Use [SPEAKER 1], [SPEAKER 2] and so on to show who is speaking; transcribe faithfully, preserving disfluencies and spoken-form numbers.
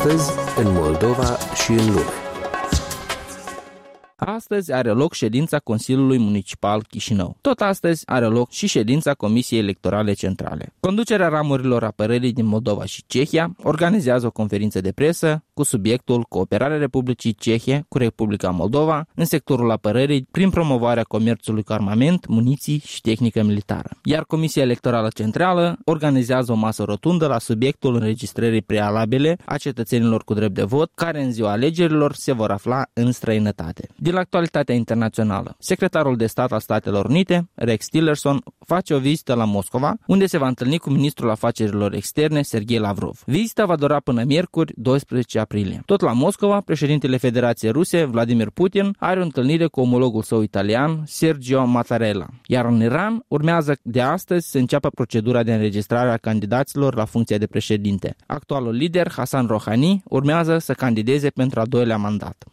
[SPEAKER 1] Astăzi, în Moldova și în lume.
[SPEAKER 2] Astăzi are loc ședința Consiliului Municipal Chișinău. Tot astăzi are loc și ședința Comisiei Electorale Centrale. Conducerea ramurilor apărării din Moldova și Cehia organizează o conferință de presă cu subiectul Cooperarea Republicii Cehe cu Republica Moldova în sectorul apărării prin promovarea comerțului cu armament, muniții și tehnică militară. Iar Comisia Electorală Centrală organizează o masă rotundă la subiectul înregistrării prealabile a cetățenilor cu drept de vot, care în ziua alegerilor se vor afla în străinătate. Din actualitatea internațională, secretarul de stat al Statelor Unite, Rex Tillerson, face o vizită la Moscova, unde se va întâlni cu ministrul afacerilor externe, Sergei Lavrov. Vizita va dura până miercuri, doisprezece aprilie. Tot la Moscova, președintele Federației Ruse, Vladimir Putin, are o întâlnire cu omologul său italian, Sergio Mattarella. Iar în Iran, urmează de astăzi să înceapă procedura de înregistrare a candidaților la funcția de președinte. Actualul lider, Hassan Rouhani, urmează să candideze pentru al doilea mandat.